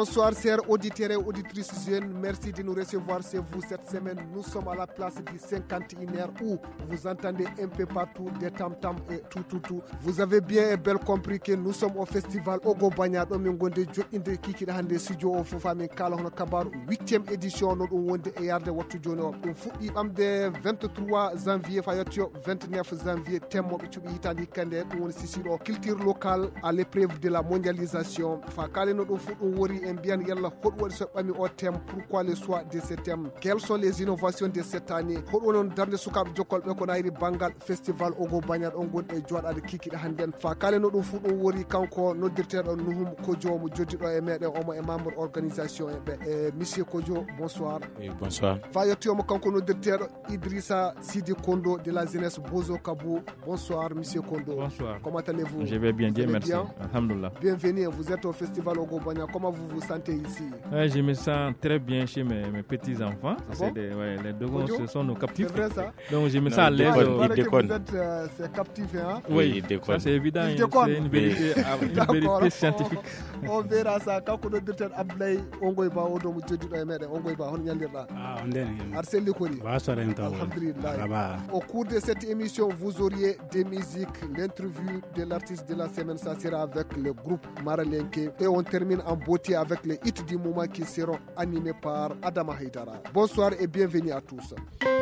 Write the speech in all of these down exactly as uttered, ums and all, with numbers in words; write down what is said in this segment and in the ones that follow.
Bonsoir chers auditeurs et auditrices jeunes, merci de nous recevoir chez vous cette semaine. Nous sommes à la place du cinquante et une heures où vous entendez un peu partout des tam-tam et tout tout tout. Vous avez bien et bel compris que nous sommes au festival Ogo Bagna ɗo min gonde joɗɗinde kikiɗe hande studio o fof amin kala hono kabaru huitième édition no ɗum wonde e yarde wattu joni o. Ɗum fuɗɗi ɓamde vingt-trois janvier fa yettoyo vingt-neuf janvier temmoɓe cuɓi hitande hikkande ɗum woni sisiɗo culture locale à l'épreuve de la mondialisation. Fa kaleno ɗum fu ɗum wori en mbiyan yalla hoɗum waɗi so ɓami o thème, pourquoi le choix de ce thème, quelles sont les innovations de cette année, hoɗum noon darde sukaɓe jokkolɓe ko nayri banggal festival Ogo Bagna ɗon gonɗi e joɗade kikiɗe hannden. Fa kaleno ɗum fu ɗum wori kanko noddirteɗo Nuhum Kodjo mo joddiɗo e meɗen omo e membre organisation e ɓe e monsieur Kodjo bonsoir. Oui, bonsoir. Fa yettoyomo kanko noddirteɗo Idrissa Sidi Kondo de la jeunesse Bozo Kabou. Bonsoir monsieur Kondo. Bonsoir. Comment allez-vous? Je vais bien, Dieu merci. Bien? Alhamdulillah. Bienvenue, vous êtes au festival Ogo Bagna. Comment vous vous sentez ici? Ouais, je me sens très bien chez mes, mes petits-enfants. Ah C'est bon? des, ouais, les deux ce sont nos captifs. C'est vrai ça? Donc je me sens Non, à l'aise. déconne, euh, Il paraît il que vous déconne. êtes euh, c'est captif, hein? Oui, il déconne. ça c'est évident. Il hein, déconne. C'est une vérité, ah, une D'accord. vérité scientifique. On verra ça. Kanko noddirten Abdoulaye Ongoy Ba o ɗo mo joddiɗo e meɗen Ongoy Ba hono ñallirɗa? Ah, on est aɗa selli koni? Alhamdulillah. Au cours de cette émission, vous auriez des musiques, l'interview de l'artiste de la semaine, ça sera avec le groupe Maralenke. Et on termine en beauté avec les hits du moment qui seront animés par Adama Haidara. Bonsoir et bienvenue à tous.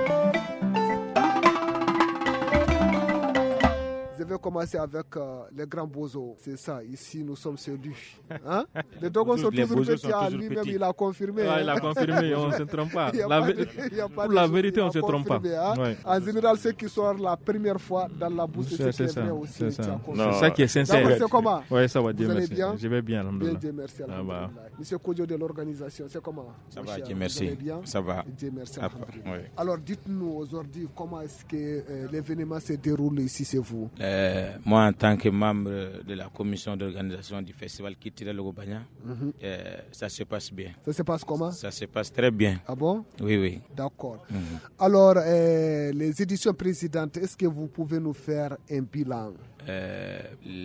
Je vais commencer avec euh, les grands bozos. C'est ça, ici nous sommes chez lui. Hein? Les dogons sont Les toujours bozos petits. sont Ah, toujours lui-même, petits. il a confirmé. Ouais, hein. il a confirmé, on ne se trompe pas. Il y a La, pas vé- de- il y a pas pour de la souci, vérité, il on a ne se trompe pas. confirmé, hein. Ouais. En général, ceux qui sortent la première fois dans la bouche, c'est C'est ce qui c'est est ça. vrai aussi. C'est tu as ça. confirmé. Non. C'est ça qui est sincère. D'abord, c'est comment? Ouais, ça va, Dieu Vous allez merci. bien? Je vais bien, Bien, alhamdulillah. Dieu merci. Ça va. alhamdulillah. Monsieur Kodjo de l'organisation, c'est comment? Ça mon va, cher? Dieu Vous merci. allez bien? Ça va. Dieu merci. Ah, alhamdulillah. ouais. Alors, dites-nous aujourd'hui comment est-ce que euh, l'événement se déroule ici, c'est vous? Euh, moi, en tant que membre de la commission d'organisation du festival culturel Ogo Bagna, Mhm. euh, ça se passe bien. Ça se passe comment? Ça se passe très bien. Ah bon? Oui, oui. D'accord. Mhm. Alors, euh, les éditions précédentes, est-ce que vous pouvez nous faire un bilan? Euh,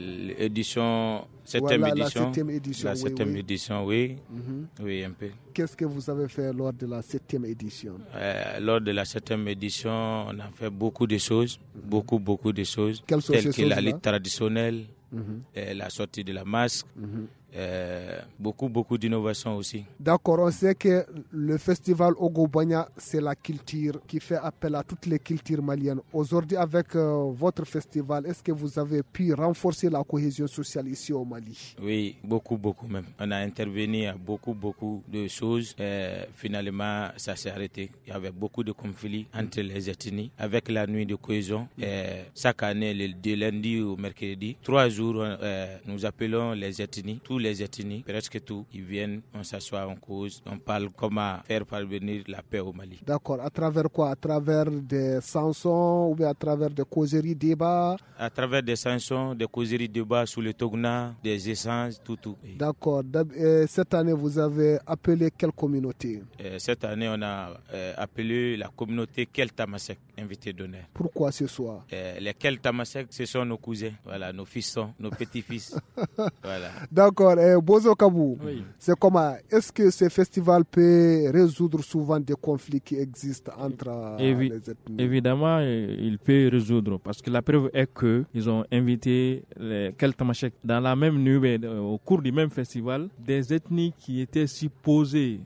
l'édition, septième Voilà, la édition. septième édition, La oui, septième oui. édition, oui. Mhm. Oui, un peu. Qu'est-ce que vous avez fait lors de la septième édition? Euh, lors de la septième édition, on a fait beaucoup de choses, beaucoup, beaucoup de choses, Quelles sont telles ces que la choses-là? lutte traditionnelle, Mhm. euh, la sortie de la masque, Mhm. euh, beaucoup, beaucoup d'innovations aussi. D'accord, on sait que le festival Ogo Bagna, c'est la culture qui fait appel à toutes les cultures maliennes. Aujourd'hui, avec euh, votre festival, est-ce que vous avez pu renforcer la cohésion sociale ici au Mali? Oui, beaucoup, beaucoup même. On a intervenu à beaucoup, beaucoup de choses. Euh, finalement, ça s'est arrêté. Il y avait beaucoup de conflits entre les ethnies. Avec la nuit de cohésion, euh, chaque année, le, de lundi au mercredi, trois jours, euh, nous appelons les ethnies, tous les ethnies, presque tous, ils viennent, on s'assoit en cause, on parle comment faire parvenir la paix au Mali. D'accord, à travers quoi? À travers des chansons ou bien à travers des causeries, débats? À travers des chansons, des causeries, débats sous le Togna, des essences, tout, tout. Oui. D'accord. D'ab- euh, Cette année, vous avez appelé quelle communauté? Euh, cette année, on a euh, appelé la communauté Keltamasek, invité d'honneur. Pourquoi ce soir? Euh, les Keltamasek, ce sont nos cousins, voilà, nos fils, nos petits-fils. Voilà. D'accord. Euh, Bozo Kabou, Oui. c'est comment? Est-ce que ce festival peut résoudre souvent des conflits qui existent entre euh, Évi- les ethnies? Évidemment, euh, il peut résoudre parce que la preuve est que ils ont invité les Keltamachek dans la même nuit, mais, euh, au cours du même festival, des ethnies qui étaient supposées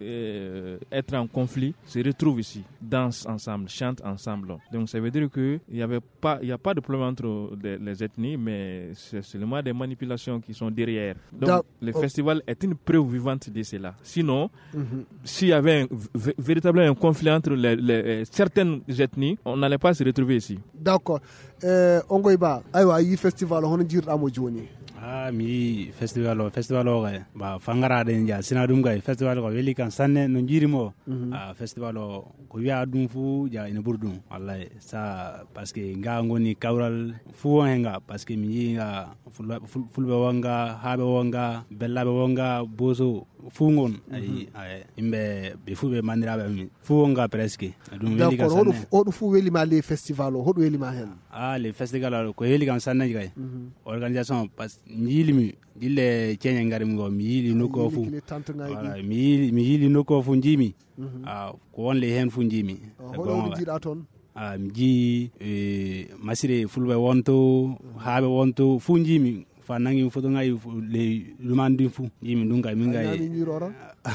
euh, être en conflit se retrouvent ici, dansent ensemble, chantent ensemble. Donc ça veut dire que il y avait pas, il y a pas de problème entre les, les ethnies, mais c'est seulement des manipulations qui sont derrière. Donc Da- le oh. festival est une preuve vivante de cela. Sinon, Mhm. s'il y avait un, v- véritablement un conflit entre les, les- euh, certaines ethnies, on n'allait pas se retrouver ici. D'accord. Euh, Ongoiba, aywa yi festival hono jirɗamo joni. Ah, mi festival o festival o kay ba fangaraɗe ja sina ɗum kay festival ko weli kan sanne no jirimo ah, festival o ko wiya ɗum fu ja ina ɓuuri ɗum wallahi sa par ce que nga goni kawral fu on henga par ce que mi yii nga fulɓe fulɓe wonga haaɓe wonga bellaɓe wonga boso fungon ay ay imbe be fu be mandiraɓe mi funga presque dum weli ka d'accord hoɗo fu weli ma les festival o hoɗo weli ma hen ah les festival ko weli kam sanne kay organisation parce jilimi dille ceñe ngari ngo mi yili nokko fu voilà mi yili mi yili nokko fu jimi ah ko wonle hen fu jimi hoɗo jiiɗa toon ah mi ji masire fulɓe wonto haaɓe wonto fu jimi fa nangi foto ngai le lumandi fu jimi dum kay min gay ni roro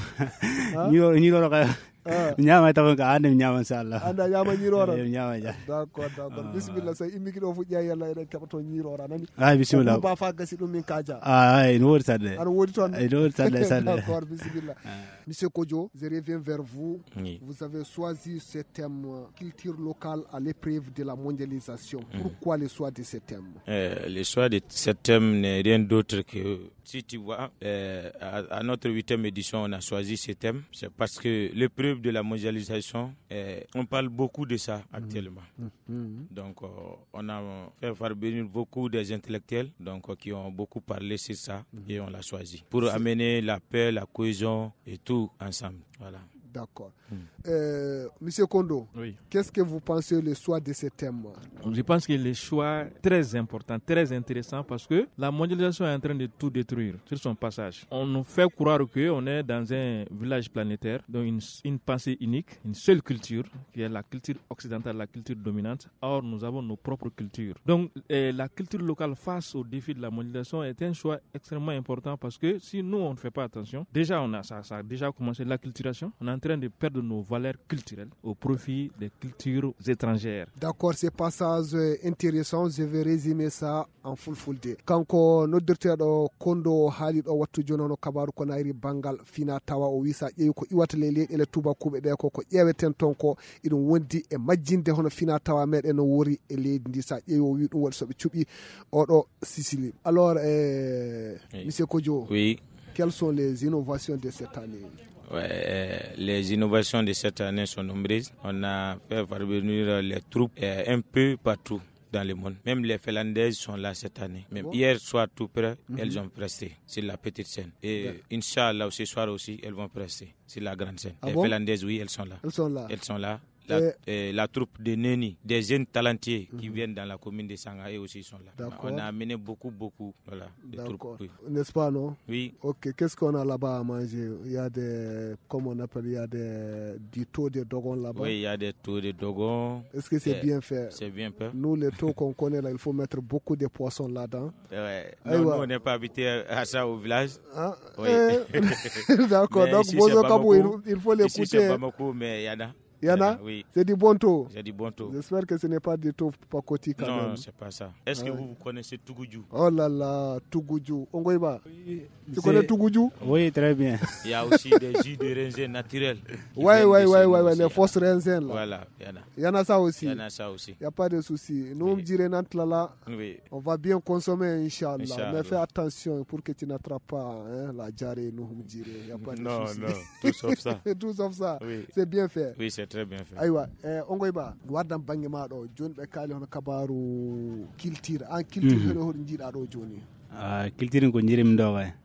ni roro ni roro ka nyama taw ka ande nyama inshallah anda nyama ni roro nyama ja d'accord d'accord bismillah say immi kido fu jey yalla eden kebato ni roro nani ah bismillah ba fa gasi dum min kaja ah ay no wori sadde ar wodi ton ay no wori sadde sadde d'accord bismillah monsieur Kodjo je reviens vers vous oui. Vous avez choisi ce thème culture locale à l'épreuve de la mondialisation. Pourquoi mmh. le choix de ce thème? euh, Le choix de ce thème n'est rien d'autre que, si tu vois, euh, à, à notre huitième édition, on a choisi ce thème. C'est parce que l'épreuve de la mondialisation, euh, on parle beaucoup de ça actuellement. Mmh. Mmh. Donc, euh, on a fait parvenir beaucoup des intellectuels donc, euh, qui ont beaucoup parlé sur ça mmh. et on l'a choisi pour amener la paix, la cohésion et tout ensemble. Voilà. D'accord. Mmh. Euh, Monsieur Kondo, oui. Qu'est-ce que vous pensez le choix de ce thème? Je pense que le choix est très important, très intéressant parce que la mondialisation est en train de tout détruire sur son passage. On nous fait croire qu'on est dans un village planétaire, donc une, une pensée unique, une seule culture, qui est la culture occidentale, la culture dominante. Or, nous avons nos propres cultures. Donc, euh, la culture locale face au défi de la mondialisation est un choix extrêmement important parce que si nous, on ne fait pas attention, déjà, on a, ça, ça a déjà commencé l'acculturation, on est en train de perdre nos valeurs culturelles au profit des cultures étrangères. D'accord, c'est passage intéressant. Je vais résumer ça en full full day. Kanko noddirteɗo Kondo haali ɗo wattu joni no kabaru ko nayri bangal fina tawa o wisa ƴeewi ko iwata le leɗele tubakuɓe ɗe ko ko ƴeeweten ton ko iɗum wondi e majjinde hono fina tawa meɗen no wori e leydi ndi sa ƴeewi o wi ɗum waɗi soɓe cuɓi oɗo Sicily. Alors euh, oui. Monsieur Kodjo, oui. Quelles sont les innovations de cette année? Ouais, les innovations de cette année sont nombreuses. On a fait parvenir les troupes euh, un peu partout dans le monde. Même les Finlandaises sont là cette année. Même bon. Hier soir, tout près, mm-hmm. elles ont presté sur la petite scène. Et ouais. Inch'Allah, ce soir aussi, elles vont prester sur la grande scène. Ah les bon? Finlandaises, oui, elles sont là. Elles sont là. Elles sont là. La, et... euh, la troupe de Neni, des jeunes talentiers mm-hmm. qui viennent dans la commune de Sangaye aussi sont là. D'accord. On a amené beaucoup, beaucoup voilà, de troupes. Oui. N'est-ce pas, non? Oui. Ok, qu'est-ce qu'on a là-bas à manger? Il y a des, comment on appelle, il y a des, du taux de dogon là-bas. Oui, il y a des taux de dogon. Est-ce que c'est euh, bien fait? C'est bien fait. Nous, les taux qu'on connaît là, il faut mettre beaucoup de poissons là-dedans. Ouais. Non, nous, on n'est pas habitué à ça au village. Ah, oui. Eh, d'accord, donc Bozo Kabou, il faut l'écouter. Ici, c'est Bamako, mais il y en a. Il y en a? Oui. C'est du bon taux? C'est du bon taux. J'espère que ce n'est pas du taux pakoti quand non, même. Non, c'est pas ça. Est-ce ah. que vous, vous connaissez Tougoudjou? Oh là là, Tougoudjou. Ongoïba, oui, tu connais Tougoudjou? Oui, très bien. Il y a aussi des jus de raisin naturels. Oui, oui, oui, oui, ouais, les fausses raisins là. Voilà, il y en a. Il y en a ça aussi. Il y en a ça aussi. Il n'y a pas de souci. Nous, on dirait Nantes là, là oui. On va bien consommer, Inch'Allah. Inch'Allah. Mais fais attention pour que tu n'attrapes pas hein, la diarrhée, nous, on dirait. Il n'y a pas de non, souci. Non, non, tout sauf ça. Tout sauf ça. Oui. C'est bien fait. Oui, c'est très bien fait. Aywa. Eh, ongoyba wadam bangi maɗo joni ɓe kaali hono kabaru culture an culture hono hoɗo jiiɗa ɗo joni ah culture ko jirim ɗo kay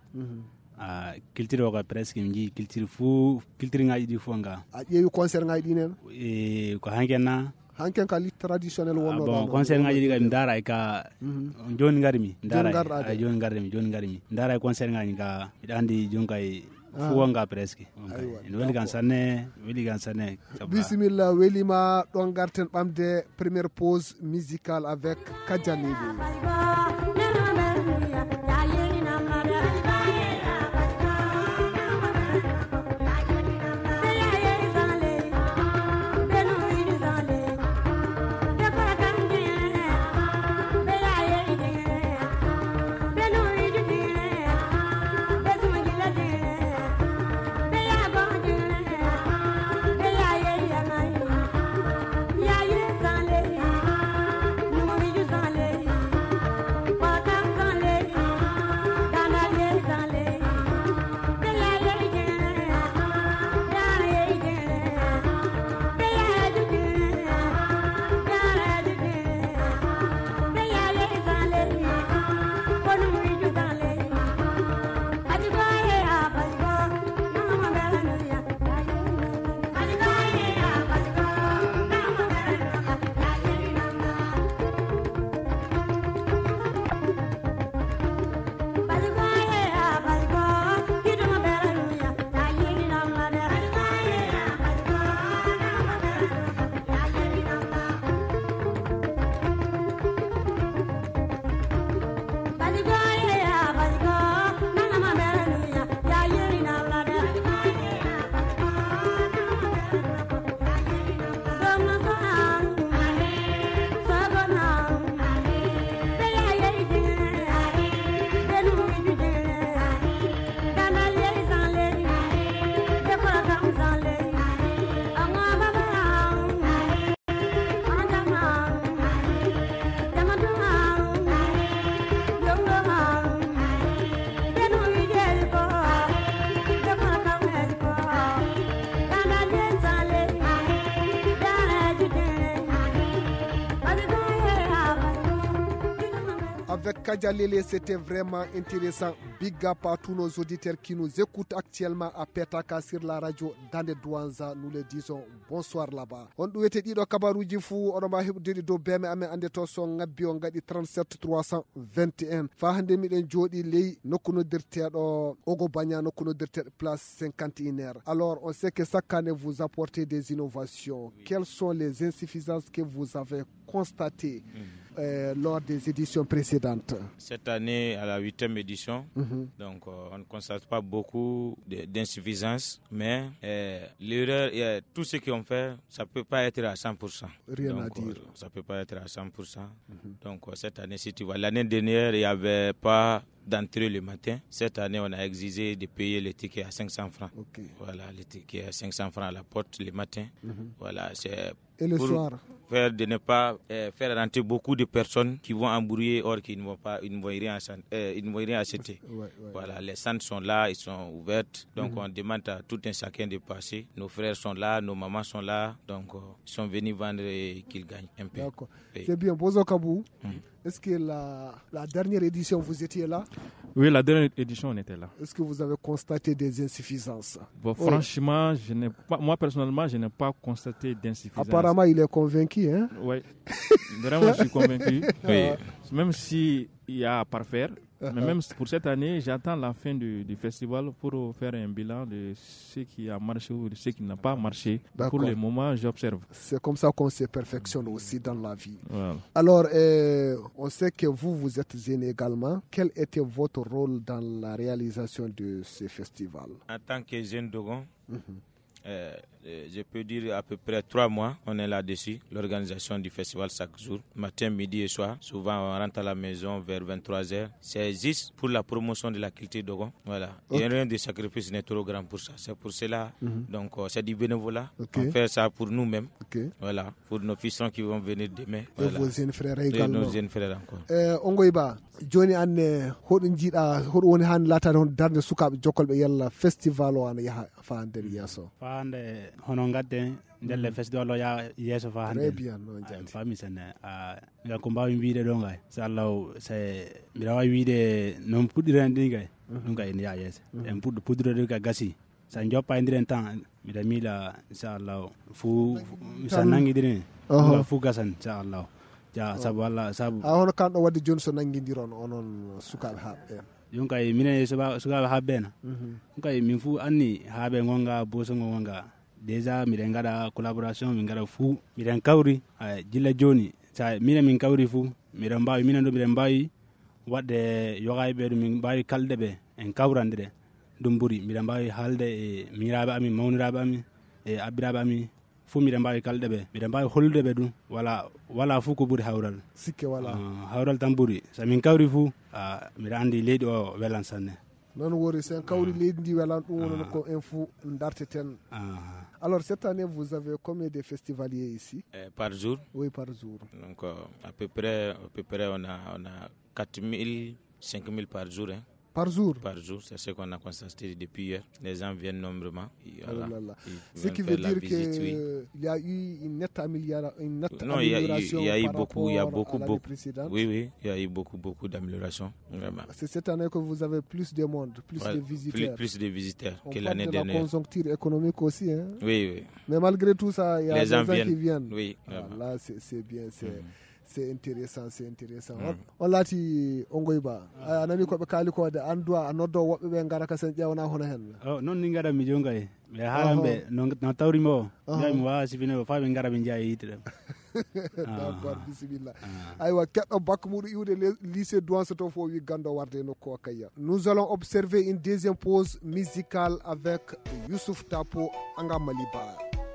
ah culture o ka presque mi jii culture fou culture ngaji ɗi fof nga a ƴeewi concert ngaji ɗi nen e ko hanken na hanken ka lit traditionnel wonno bon concert ngaji ɗi kam dara ka joni garmi dara joni garmi joni garmi dara concert ngaji ka miɗa andi joni kay fuwanga presque en weli gan sanne weli gan sanne bismillah welima ɗon garten ɓamde première pause musicale avec Kajanibi. avec Kadjalele, c'était vraiment intéressant. Big up à tous nos auditeurs qui nous écoutent actuellement à Petaka sur la radio Dande Douanza. Nous le disons bonsoir là-bas. On doit être dit au Kabarouji Fou, on va dire do beme ame ande to son ngabbi on gadi trente-sept trois cent vingt et un. Fa hande mi den jodi ley nokkuno dirtedo Ogo Bagna nokkuno dirtedo place cinquante et un. Alors on sait que chaque année vous apportez des innovations. Oui. Quelles sont les insuffisances que vous avez constatées mmh. euh, lors des éditions précédentes? Cette année, à la huitième édition, mmh. donc euh, on ne constate pas beaucoup d'insuffisances, mais euh, l'erreur, euh, tout ce qu'on fait, ça ne peut pas être à cent pour cent. Rien donc, à dire. Euh, ça ne peut pas être à cent pour cent. Mmh. Donc euh, cette année, si tu vois, l'année dernière, il n'y avait pas d'entrée le matin. Cette année, on a exigé de payer les tickets à cinq cents francs. Okay. Voilà, les tickets à cinq cents francs à la porte le matin. Mm-hmm. Voilà, c'est et le pour soir faire de ne pas euh, faire rentrer beaucoup de personnes qui vont embrouiller or qu'ils ne vont pas, ils ne vont rien, euh, ils ne vont rien acheter. Ouais, ouais, voilà, ouais. Les centres sont là, ils sont ouverts. Donc mm-hmm. on demande à tout un chacun de passer. Nos frères sont là, nos mamans sont là. Donc euh, ils sont venus vendre et qu'ils gagnent un peu. D'accord. Et... C'est bien. Bozo Kabou, mm-hmm. est-ce que la, la dernière édition, vous étiez là? Oui, la dernière édition, on était là. Est-ce que vous avez constaté des insuffisances? Bon, oui. Franchement, je n'ai pas, moi personnellement, je n'ai pas constaté d'insuffisance. Apparemment, il est convaincu, hein? Oui, vraiment, je suis convaincu. Oui. Même s'il y a à parfaire, uh-huh. mais même pour cette année, j'attends la fin du, du festival pour faire un bilan de ce qui a marché ou de ce qui n'a pas marché. Pour le moment, j'observe. C'est comme ça qu'on se perfectionne aussi dans la vie. Voilà. Alors, euh, on sait que vous, vous êtes jeune également. Quel était votre rôle dans la réalisation de ce festival? En tant que jeune Dogon, mm-hmm. Euh, je peux dire à peu près trois mois, on est là-dessus, l'organisation du festival chaque jour, matin, midi et soir. Souvent, on rentre à la maison vers vingt-trois heures. C'est juste pour la promotion de la culture Dogon. Voilà. Okay. Et rien de sacrifice n'est trop grand pour ça. C'est pour cela. Mm-hmm. Donc, euh, c'est du bénévolat. Okay. On fait ça pour nous-mêmes. Okay. Voilà. Pour nos fils qui vont venir demain. Et voilà. Vos jeunes frères également. Et nos jeunes frères encore. Euh, Ongoiba, Johnny Anne, Hodin Jida, Hodon Han Lata, Darne Suka, Jokol Yella, Festival or Yaha Fander Yaso. Fande Honongate, Delle Festival ya yeso fa hande. Bien, no jati. Fami sene a ga ko mbawi wiide do ngay. Sallahu se mi rawa wiide non pudiran dinga. Dum kay ya yeso. En puddu pudro de ga gasi. Sa njoppa indiren tan mi da mila inshallah fu sanangi dire. Ga fu gasan inshallah. Ja sabu Allah sabu. A hono kan do wadde Johnson nangidiron onon sukabe habbe. Yung kay mine suba sukabe habbe na. Yung kay min fu anni habe ngonga boso ngonga. Déjà mi ngada collaboration mi ngada fu mi den kawri jilla joni sa mina min kawri fu mi den bawi mina do mi den bawi wadde yogay be mi bawi kalde be en kawrande dum buri mi den bawi halde e mirabe ami mawnirabe ami e abirabe ami fu mi den bawi kalde be mi den bawi holde be dum wala wala fu ko buri hawral sikke wala uh, hawral tan buri sa min kawri fu uh, mi andi leydi o welan sanne non wori sen kawri leydi ndi welan dum wono ko info ndarteten. Alors cette année vous avez combien de festivaliers ici? euh, Par jour? Oui, par jour. Donc euh, à peu près à peu près on a on a quatre mille cinq mille par jour hein. Par jour? Par jour, c'est ce qu'on a constaté depuis hier. Les gens viennent nombreusement. Voilà. Oh là là. Ce qui veut dire qu'il oui. y a eu une nette amélioration. Une nette non, amélioration il y a eu, il y a eu beaucoup, il y a beaucoup, beaucoup. Oui, oui, il y a eu beaucoup, beaucoup d'améliorations. C'est cette année que vous avez plus de monde, plus ouais, de visiteurs. Plus, plus de visiteurs on que l'année dernière. La conjoncture économique aussi. Hein? Oui, oui. Mais malgré tout ça, il y a les des gens, gens qui viennent. Oui. Ah, là, c'est bien. C'est. Mm-hmm. C'est intéressant, c'est intéressant. Mm. On l'a dit, Ongoiba. Anani ko be kali ko de andwa anodo wobbe be ngara ka sen jawna hono hen. Oh non ni ngara mi jonga e. Me harambe non na tawri mo. Ya mi wa sifine fa be ngara be jaay yitre. D'accord, bismillah. Aywa keddo bakmudu iwde lycée douance to fo wi gando warde no ko kaya. Nous allons observer une deuxième pause musicale avec Youssouf Tapo Anga Maliba.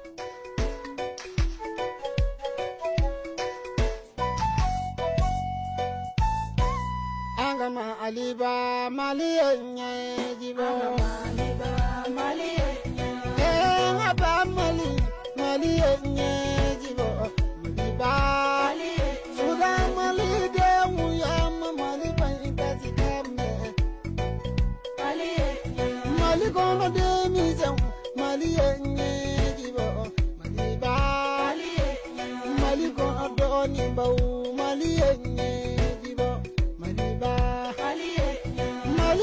Aliba Maliye Jibo Aliba Maliye Eh Aba Mali Maliye Jibo Aliba Suga Mali de Uyam Mali Paita Zikame Maliye Mali Gono de Mizam Maliye Jibo Aliba Mali Gono Doni Bau Maliye Jibo Mali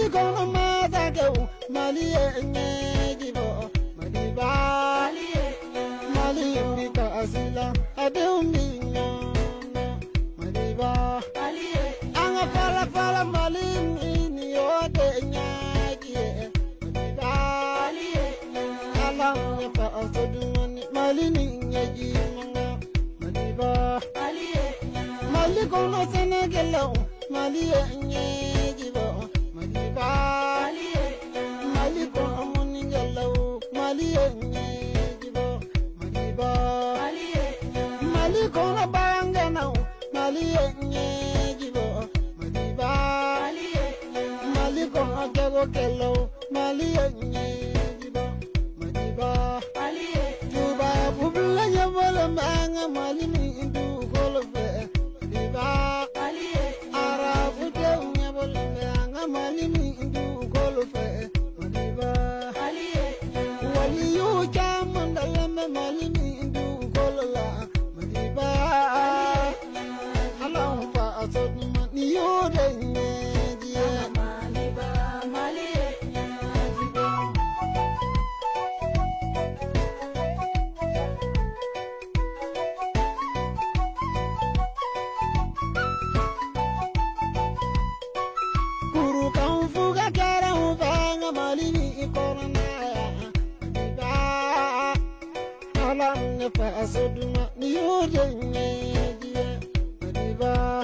kono mazake mali nyejibo mali ba mali mbika asila adumbi mali ba anga fala fala mali ni yote nyaji mali ba ala nyefa asudumani mali ni nyaji mali ba mali kono senegelo mali nyejibo mali ba mali kono muningelo mali nyejibo mali ba mali kono bangana mali nyejibo mali ba mali kono jago kelo mali nyejibo mali ba tuba bubla nyabala manga mali ni ndu kolo fe mali ba arabu de nyabala manga mali ni ndu kolo fe mali ba wali yu jamandala mali ni ndu kolo la mali ba ala fa asod mani yu de nyeji mali ba mali Kuru kan fuga kara uvanga mali ni korona mali ba ala ne fa asoduma ni yode nyeji mali ba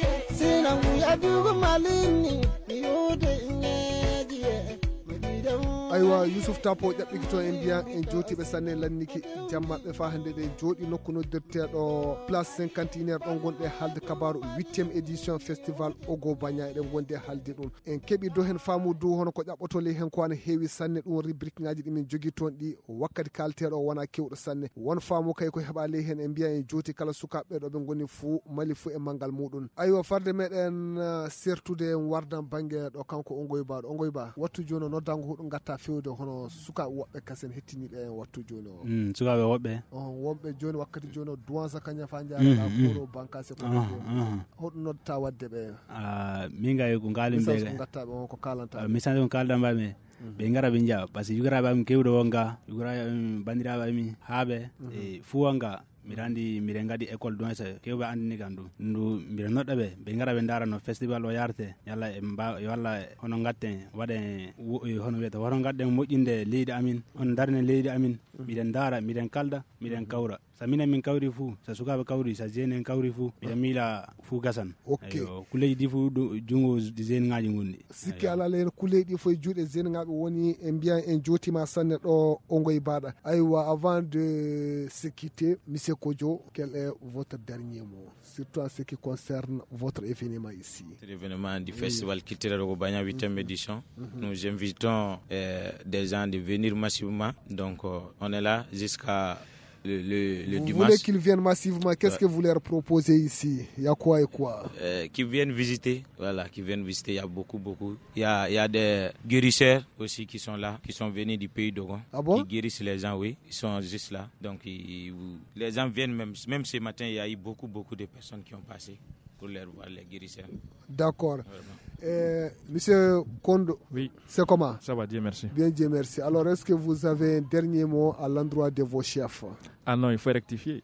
sina nguya dugu mali ni yode nyeji mali da aywa Youssouf Tapo jaɓɓiki to en mbiya en jootiɓe sanne lanniki jammaɓe fa hande ɗe jooɗi nokku noddirteɗo place cinquantenaire ɗon gonɗe haalde kabaru huitiéme édition festival Ogo Bagna eɗen gondi e haalde ɗum en keeɓi dow hen famu dow hono ko ƴaɓɓotole hen ko ne heewi sanne ɗum rubrique ngaji ɗimin jogui toon ɗi wakkati kalteɗo o wona kewɗo sanne won famu kay ko heeɓa ley hen en mbiya en jooti kala sukaɓe ɗo ɓe goni fou mali fou e manggal muɗum aywa farde meɗen uh, sertude en wardan banggue ɗo kanko Ongoy Ba ɗo Ongoy Ba wattu joni o noddango huɗo gatta fewde hono sukaɓe woɓɓe kasen hettiniɓe en wattu joni o mm, sukaɓe woɓɓe on wonɓe joni wakkati joni o duwansa kaña fa jaraɗa koɗo bankase ko hoɗum noddata wadde ɓe min gay ko ngalim ɓe ko gattaɓe on ko kalanta misanje ko kalɗan mbami ɓe ngara ɓe jaa par ce que yugaraɓe ami kewɗo wonga yugaraɓe ami bandiraɓe ami haaɓe e fuu wonga mbiɗa andi mbiɗen gaɗi école doinsa kewɓe andini kam ɗum ndu mbiɗa noɗɗa ɓe ɓe gara ɓe darano festival o yarte yalla e mba walla hono gatten waɗe hono wiyata hono gaɗɗen moƴƴinde leydi amin hono darne leydi amin mbiɗen dara mbiɗen kalda mbiɗen kawra so minen min kawri fou so sukaɓe kawri so jeune en kawri fou mbiɗen miila fou gasan ayo kulleji ɗi fou junggo jeune ngaji gondi sikki ala len kulleji ɗi fo e juuɗe jeune ngaɓe woni e mbiya en jootima sanne ɗo Ongoy Baɗa aywa avant de se quitter monsieur Kodjo, quel est votre dernier mot, surtout en ce qui concerne votre événement ici? L'événement du festival culturel Ogo Bagna huitième édition. Mm-hmm. Nous invitons euh, des gens de venir massivement. Donc, euh, on est là jusqu'à le, le, le vous dimanche. Vous voulez qu'ils viennent massivement? Qu'est-ce ouais. que vous leur proposez ici? Il y a quoi et quoi? euh, Qu'ils viennent visiter. Voilà, qu'ils viennent visiter. Il y a beaucoup, beaucoup. Il y a, il y a des guérisseurs aussi qui sont là, qui sont venus du pays d'Ogon. Ah bon? Qui guérissent les gens, oui. Ils sont juste là. Donc, ils, les gens viennent même. Même ce matin, il y a eu beaucoup, beaucoup de personnes qui ont passé pour les voir, les guérisseurs. D'accord. Euh, Monsieur Kondo, oui. C'est comment? Ça va, Dieu merci. Bien, Dieu merci. Alors, est-ce que vous avez un dernier mot à l'endroit de vos chefs? Ah non, il faut rectifier.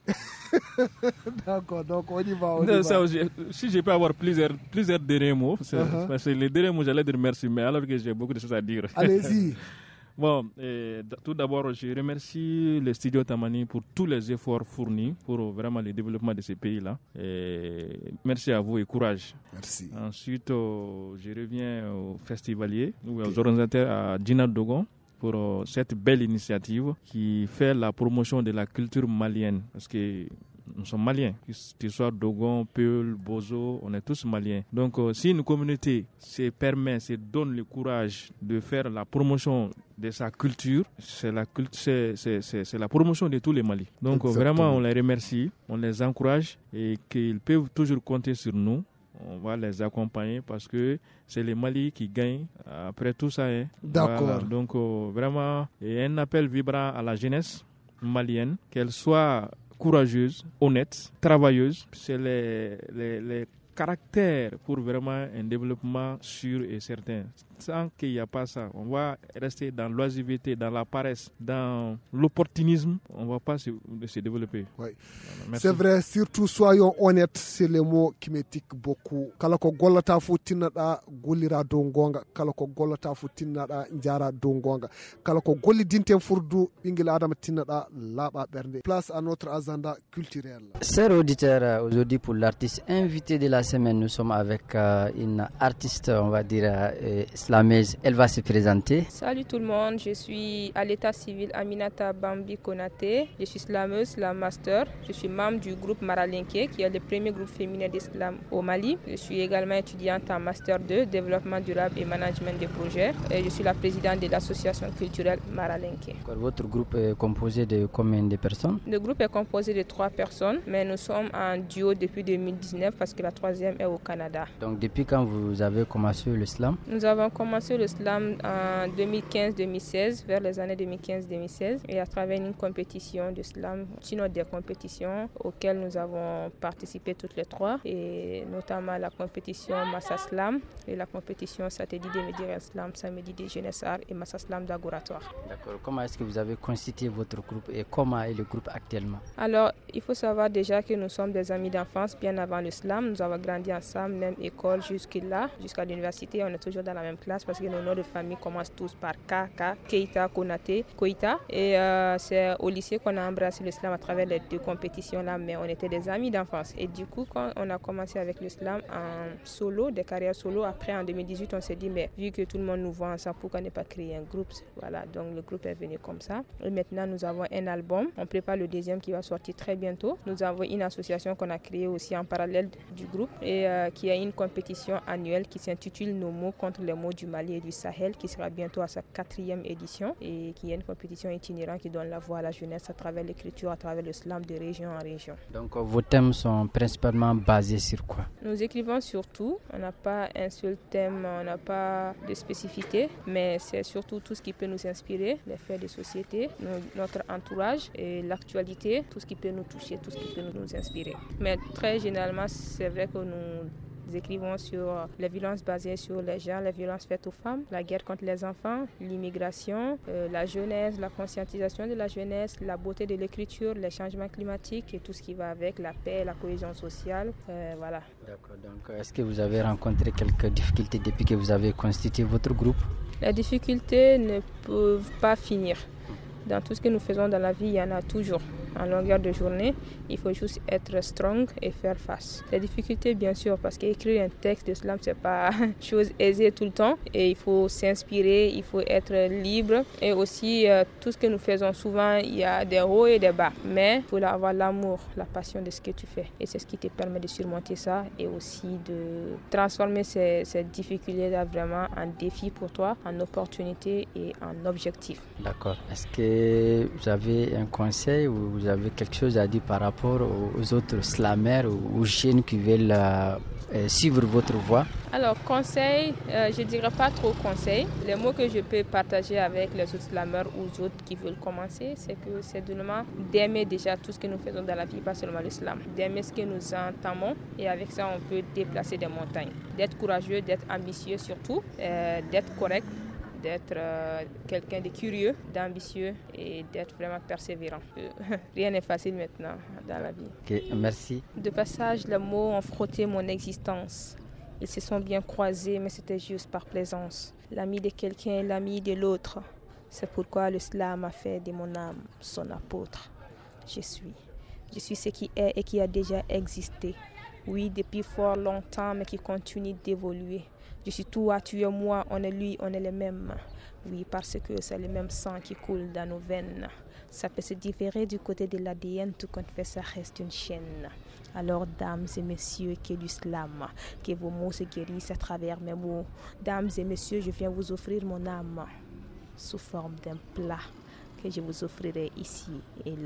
D'accord, donc on y va. On non, y ça, va. Je, si je peux avoir plusieurs, plusieurs derniers mots, c'est, uh-huh. parce que les derniers mots, j'allais dire merci, mais alors que j'ai beaucoup de choses à dire. Allez-y. Bon, et d- tout d'abord, je remercie le studio Tamani pour tous les efforts fournis pour vraiment le développement de ces pays-là. Et merci à vous et courage. Merci. Ensuite, euh, je reviens aux festivaliers, ou aux organisateurs à Djina Dogon pour euh, cette belle initiative qui fait la promotion de la culture malienne. Parce que nous sommes maliens, que ce soit Dogon, Peul, Bozo, on est tous maliens. Donc euh, si une communauté se permet, se donne le courage de faire la promotion de sa culture, c'est la, cult- c'est, c'est, c'est, c'est la promotion de tous les Mali. Donc euh, vraiment on les remercie, on les encourage et qu'ils peuvent toujours compter sur nous. On va les accompagner parce que c'est les Mali qui gagnent après tout ça. Hein. D'accord. Voilà. Donc euh, vraiment, et un appel vibrant à la jeunesse malienne, qu'elle soit courageuse, honnête, travailleuse. C'est les, les, les caractères pour vraiment un développement sûr et certain. tant qu'il n'y a pas ça, on va rester dans l'oisiveté, dans la paresse, dans l'opportunisme, on ne va pas se, se développer. Oui. Voilà, c'est vrai, surtout soyons honnêtes, c'est le mot qui me tique beaucoup. Kala ko gollata fu tinnaɗa gollira dow gonga, kala ko gollata fu tinnaɗa jara dow gonga, kala ko gollidinten furdu ɓinguel adama tinnaɗa laaɓa ɓernde. Place à notre agenda culturel. Chers auditeurs, aujourd'hui pour l'artiste invité de la semaine, nous sommes avec euh, une artiste, on va dire, euh, slameuse. Elle va se présenter. Salut tout le monde, je suis à l'état civil Aminata Bambi Konaté. Je suis slameuse, slam master. Je suis membre du groupe Maralenke, qui est le premier groupe féminin d'islam au Mali. Je suis également étudiante en master deux, développement durable et management des projets. Et je suis la présidente de l'association culturelle Maralenke. Votre groupe est composé de combien de personnes? Le groupe est composé de trois personnes, mais nous sommes en duo depuis deux mille dix-neuf parce que la troisième est au Canada. Donc depuis quand vous avez commencé le slam? Nous avons commencé le slam en deux mille quinze deux mille seize, vers les années deux mille quinze deux mille seize, et à travers une compétition de slam, sinon des compétitions auxquelles nous avons participé toutes les trois, et notamment la compétition Massa Slam et la compétition Satellite des Médias Slam, Samedi des Jeunesse Arts et Massa Slam d'Agoratoire. D'accord. Comment est-ce que vous avez constitué votre groupe et comment est le groupe actuellement? Alors, il faut savoir déjà que nous sommes des amis d'enfance bien avant le slam. Nous avons grandi ensemble, même école jusque-là, jusqu'à l'université. On est toujours dans la même classe parce que nos noms de famille commencent tous par K, K, Keita, Konaté, Koita. Et euh, c'est au lycée qu'on a embrassé le slam à travers les deux compétitions-là, mais on était des amis d'enfance. Et du coup, quand on a commencé avec le slam en solo, des carrières solo, après en deux mille dix-huit, on s'est dit, mais vu que tout le monde nous voit ensemble, pourquoi ne pas créer un groupe? Voilà, donc le groupe est venu comme ça. Et maintenant, nous avons un album. On prépare le deuxième qui va sortir très bientôt. Nous avons une association qu'on a créée aussi en parallèle du groupe et euh, qui a une compétition annuelle qui s'intitule Nos mots contre les mots du Mali et du Sahel, qui sera bientôt à sa quatrième édition et qui est une compétition itinérante qui donne la voix à la jeunesse à travers l'écriture, à travers le slam de région en région. Donc vos thèmes sont principalement basés sur quoi? Nous écrivons sur tout. On n'a pas un seul thème, on n'a pas de spécificité, mais c'est surtout tout ce qui peut nous inspirer, les faits de société, notre entourage et l'actualité, tout ce qui peut nous toucher, tout ce qui peut nous inspirer. Mais très généralement, c'est vrai que nous écrivons sur les violences basées sur les gens, les violences faites aux femmes, la guerre contre les enfants, l'immigration, euh, la jeunesse, la conscientisation de la jeunesse, la beauté de l'écriture, les changements climatiques et tout ce qui va avec, la paix, la cohésion sociale, euh, voilà. D'accord, donc est-ce que vous avez rencontré quelques difficultés depuis que vous avez constitué votre groupe? Les difficultés ne peuvent pas finir. Dans tout ce que nous faisons dans la vie, il y en a toujours. En longueur de journée, il faut juste être strong et faire face. Les difficultés, bien sûr, parce qu'écrire un texte de slam, ce n'est pas chose aisée tout le temps. Et il faut s'inspirer, il faut être libre. Et aussi, euh, tout ce que nous faisons souvent, il y a des hauts et des bas. Mais il faut avoir l'amour, la passion de ce que tu fais. Et c'est ce qui te permet de surmonter ça et aussi de transformer ces, ces difficultés-là vraiment en défi pour toi, en opportunité et en objectif. D'accord. Est-ce que vous avez un conseil ou vous avez quelque chose à dire par rapport aux autres slameurs ou aux jeunes qui veulent euh, suivre votre voie? Alors, conseil, euh, je ne dirais pas trop conseil. Les mots que je peux partager avec les autres slameurs ou les autres qui veulent commencer, c'est que c'est d'aimer déjà tout ce que nous faisons dans la vie, pas seulement le slam. D'aimer ce que nous entamons et avec ça, on peut déplacer des montagnes. D'être courageux, d'être ambitieux surtout, euh, d'être correct, d'être euh, quelqu'un de curieux, d'ambitieux et d'être vraiment persévérant. Rien n'est facile maintenant dans la vie. Ok, merci. De passage, les mots ont frotté mon existence. Ils se sont bien croisés, mais c'était juste par plaisance. L'ami de quelqu'un est l'ami de l'autre. C'est pourquoi le slam a fait de mon âme son apôtre. Je suis. Je suis ce qui est et qui a déjà existé. Oui, depuis fort longtemps, mais qui continue d'évoluer. Je suis toi, tu es moi, on est lui, on est les mêmes. Oui, parce que c'est le même sang qui coule dans nos veines. Ça peut se différer du côté de l'A D N, tout compte fait, ça reste une chaîne. Alors, dames et messieurs, que du slam, que vos mots se guérissent à travers mes mots. Dames et messieurs, je viens vous offrir mon âme sous forme d'un plat que je vous offrirai ici et là,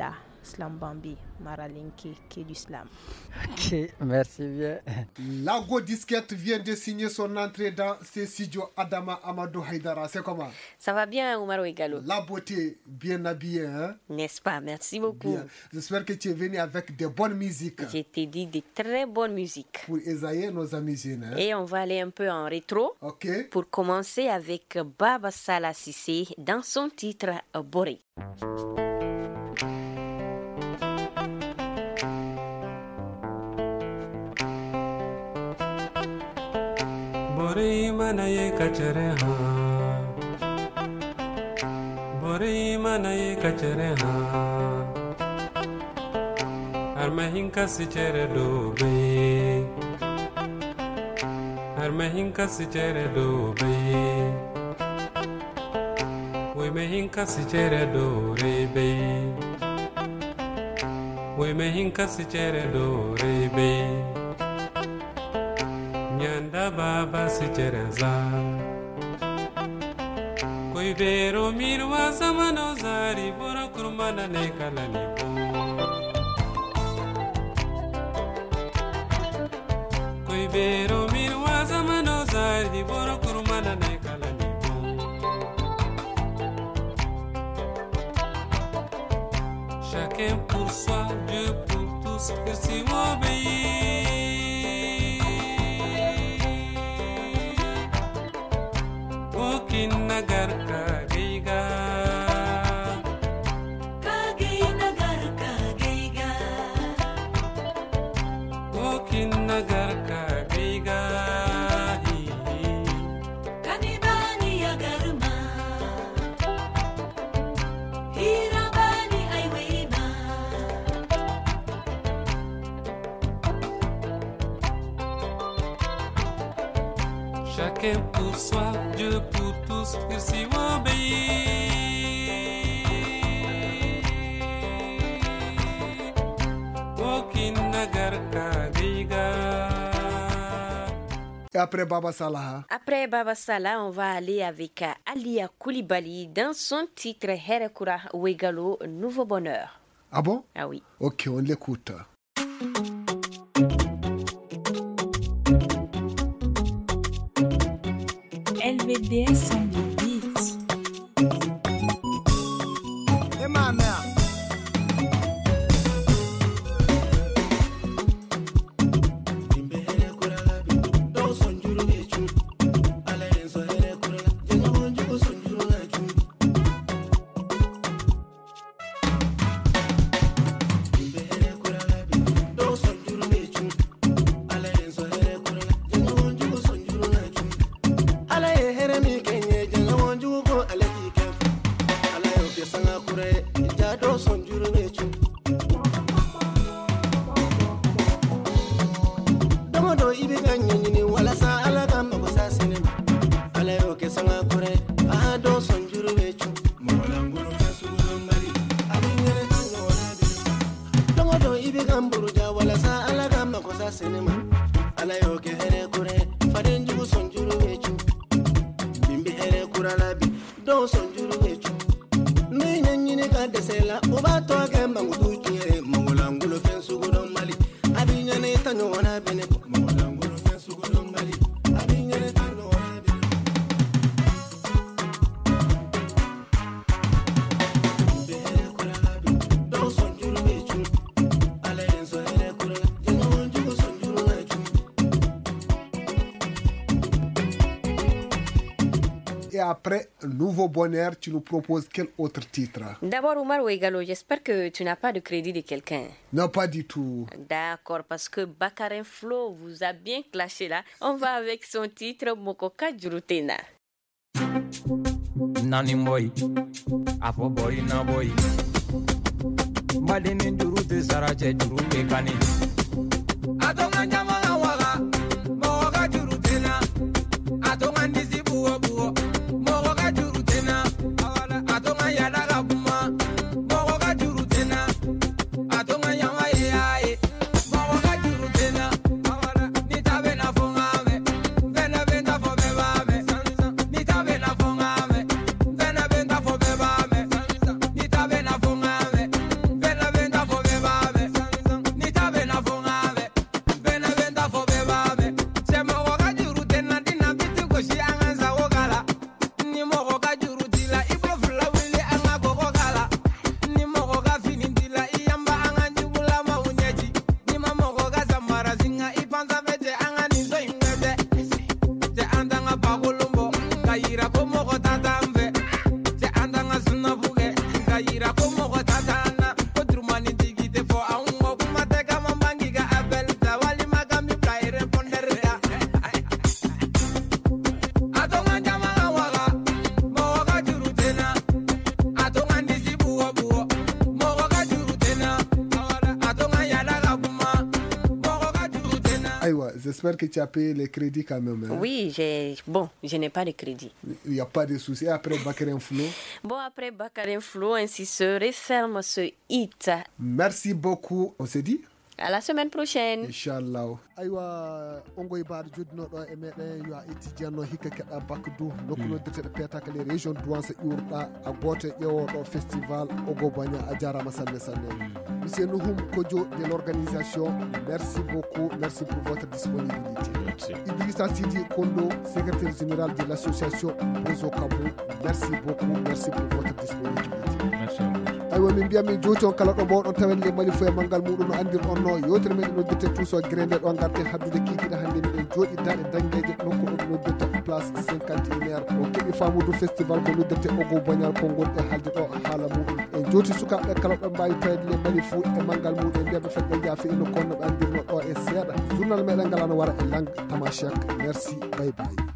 Slambambi, Maralinke, qui est du slam. Ok, merci bien. Lago Disquette vient de signer son entrée dans ce studio. Adama Amadou Haïdara, c'est comment? Ça va bien, Omar Ouegalo. La beauté, bien habillée, hein? N'est-ce pas? Merci beaucoup. Bien. J'espère que tu es venu avec de bonnes musiques. Je t'ai dit de très bonnes musiques. Pour ésailler nos amis jeunes. Hein? Et on va aller un peu en rétro. Ok. Pour commencer avec Baba Sala Sissé dans son titre Boré. Boré manaye kachere ha, Boré manaye kachere ha, Armahinka sichere dobe, Armahinka sichere dobe, We mehinka sichere do rebe, We mehinka sichere do rebe. Nyanda baba si chereza Koi bero mirwa samano zari Bora kurmana ne kalani bo Koi bero mirwa samano zari Bora kurmana ne kalani bo Chacun pour soi, Dieu pour tous Que si m'obéit Nagar kageiga Kagei nagar kageiga Kokin nagar kageiga Kanibani agarma Hirabani aiwema Chacun pour soi, Dieu pour tous, que si m'obéit. Aucune nagar kadiga. Et après Baba Salah? Après Baba Salah, on va aller avec Alia Koulibaly dans son titre Herekura Ouegalo, Nouveau Bonheur. Ah bon? Ah oui. Ok, on l'écoute. L V D S on the beat. Hey, ma mère. Et après Nouveau Bonheur, tu nous proposes quel autre titre? D'abord, Omar Ouegalo, j'espère que tu n'as pas de crédit de quelqu'un. Non, pas du tout. D'accord, parce que Bakarin Flo vous a bien clashé là. On va avec son titre Mokoka Jurutena. Nani boy, afo boy na boy. Madini jurute sarache jurute kani. Atonga nyama waga, mokoka jurutena. Atonga ndisi buo buo. Mokoka jurutena, atonga yadaga buma. Mokoka jurutena, atonga yama ye. Mokoka jurutena, nitabe na fongame. Vena venta fo bebame, nitabe na fongame. Vena venta fo bebame, nitabe na fongame. Vena venta J'espère que tu as payé les crédits quand même. Hein? Oui, j'ai... bon, je n'ai pas de crédit. Il n'y a pas de souci. Après Bakarin Flo. Bon, après Bakarin Flo, ainsi se referme ce hit. Merci beaucoup. On s'est dit à la semaine prochaine. Inch'Allah. Aywa ongoy baade jodino do e meden yo étudiant no hikka kedda bac do nokkuno dete peta kale région douance iurda a gote yewo do festival ogo bagna a jarama sanne sanne. Monsieur Nouhoum Kodjo de l'organisation, merci beaucoup, merci pour votre disponibilité. Merci. Idrissa Sidi Kondo, secrétaire général de l'association Bozo Kabou, merci beaucoup, merci pour votre disponibilité. Merci à vous. aywa min mbiyami joti on kala ɗo mawɗon tawen le mali fo e manggal muɗum no andir on no yewtere meɗen noddete touso grende ɗo garten haddude kikiɗe hannde miɗen jooɗidaɗe dangueje nokku ɗo noddete place cinquante et un o keɓi famudu festival ko noddete ogo bagnal ko gonɗe haalde ɗo haala muɗum en joti sukaɓe kala ɗo mbawi tawede le mali fo e manggal muɗum mbiyaɓe fedɓe jaafi ino konno ɓe andirno ɗo e seeɗa journal meɗen ngal ano wara e langue tamashek merci bye bye.